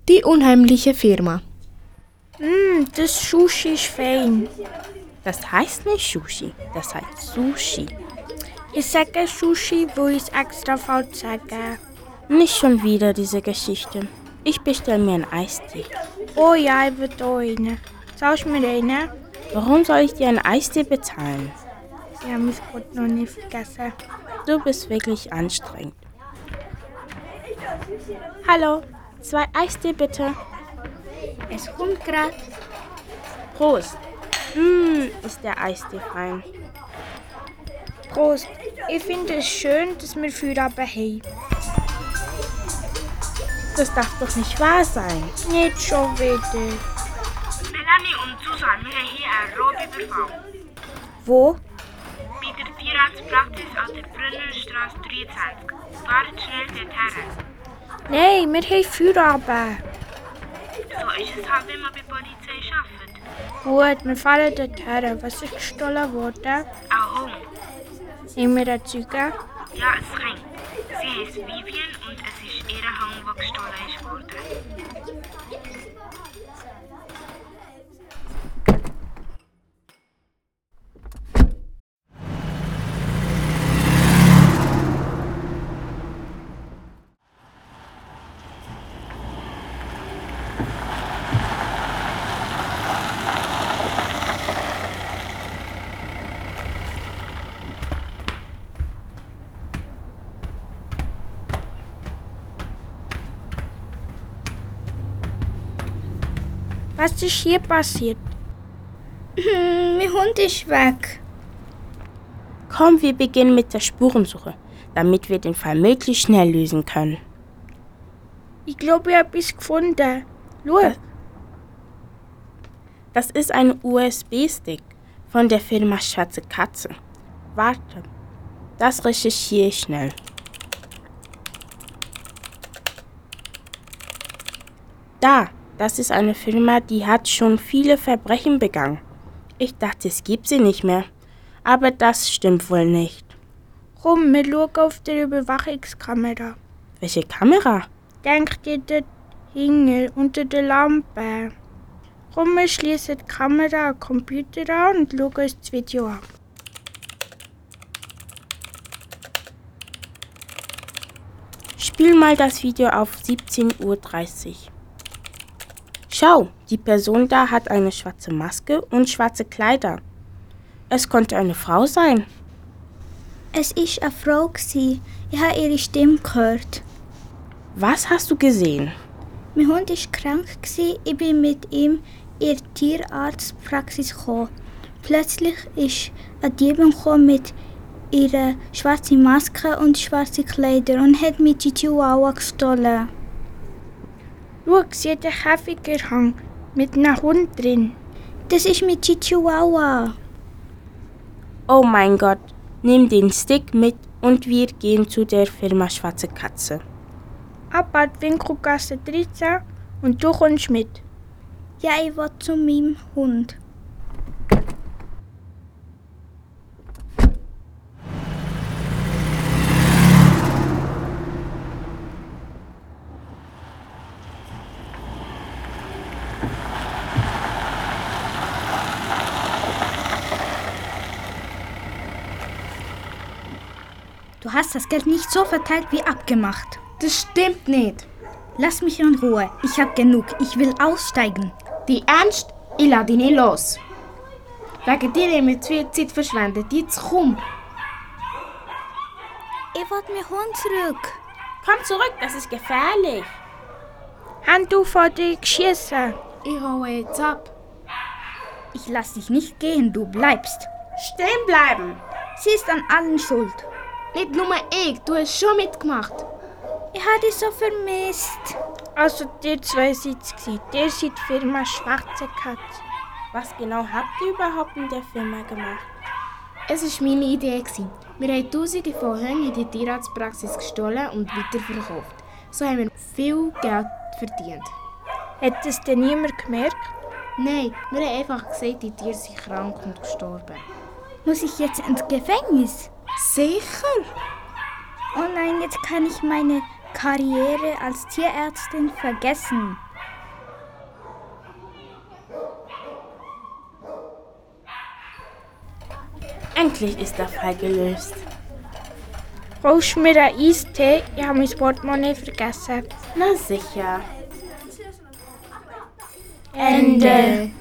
Die unheimliche Firma. Das Sushi ist fein. Das heißt nicht Sushi, das heißt Sushi. Ich sage Sushi, wo ich es extra falsch sage. Nicht schon wieder diese Geschichte. Ich bestelle mir einen Eistee. Oh ja, ich will auch einen. Zahlst du mir einen? Warum soll ich dir einen Eistee bezahlen? Ich habe mein Gott noch nicht vergessen. Du bist wirklich anstrengend. Hallo, 2 Eistee bitte. Es kommt grad. Prost. Ist der Eistee fein. Prost. Ich finde es schön, dass wir Feierabend haben. Das darf doch nicht wahr sein. Nicht schon wieder. Melanie und Susan, wir haben hier einen Raubüberfall. Wo? Bei der Tierarztpraxis an der Brunnerstraße 23. Fahrt schnell dorthin. Nein, wir haben Feierabend. So ist es halt, wenn man bei der Polizei arbeitet. Gut, wir fahren dorthin. Was ist gestohlen worden? Ein Hund. Haben wir einen Zeugen? Ja, ein Kind. Sie heisst Vivian und es ist ihr Hund, der gestohlen ist worden. Was ist hier passiert? Mein Hund ist weg. Komm, wir beginnen mit der Spurensuche, damit wir den Fall möglichst schnell lösen können. Ich glaube, ich habe etwas gefunden. Schau. Das ist ein USB-Stick von der Firma Schwarze Katze. Warte, das recherchiere ich schnell. Das ist eine Firma, die hat schon viele Verbrechen begangen. Ich dachte, es gibt sie nicht mehr. Aber das stimmt wohl nicht. Komm, wir schauen auf der Überwachungskamera. Welche Kamera? Denk dir dort hinten, unter der Lampe. Komm, wir schließen die Kamera an den Computer an und schauen uns das Video an. Spiel mal das Video auf 17:30 Uhr. Schau, die Person da hat eine schwarze Maske und schwarze Kleider. Es konnte eine Frau sein. Es war eine Frau. Ich habe ihre Stimme gehört. Was hast du gesehen? Mein Hund war krank. Ich bin mit ihm in die Tierarztpraxis gekommen. Plötzlich ist ein Dieb mit ihrer schwarzen Maske und schwarzen Kleider und hat mir die Chihuahua gestohlen. Schau, sie hat einen Käfig mit einem Hund drin. Das ist mit Chihuahua. Oh mein Gott, nimm den Stick mit und wir gehen zu der Firma Schwarze Katze. Ab an die Winkelgasse 13 und du kommst mit. Ja, ich will zu meinem Hund. Du hast das Geld nicht so verteilt wie abgemacht. Das stimmt nicht. Lass mich in Ruhe. Ich hab genug. Ich will aussteigen. Die Ernst? Ich lasse dich nicht los. Wegen dir haben wir zu viel Zeit verschwendet. Jetzt komm. Ich will meinen Hund zurück. Komm zurück, das ist gefährlich. Hand auf vor dir geschissen. Ich hole jetzt ab. Ich lass dich nicht gehen, du bleibst. Stehen bleiben. Sie ist an allen schuld. Nicht nur ich, du hast schon mitgemacht. Ich habe dich so vermisst. Also, ihr zwei seid es. Ihr seid die Firma Schwarze Katze. Was genau habt ihr überhaupt in der Firma gemacht? Es war meine Idee. Wir haben Tausende von Hunden in die Tierarztpraxis gestohlen und weiterverkauft. So haben wir viel Geld verdient. Hat es denn niemand gemerkt? Nein, wir haben einfach gesagt, die Tiere sind krank und gestorben. Muss ich jetzt ins Gefängnis? Sicher? Oh nein, jetzt kann ich meine Karriere als Tierärztin vergessen. Endlich ist der Fall gelöst. Brauchst du mir einen Eistee? Ich habe mein Portemonnaie vergessen. Na sicher. Ende.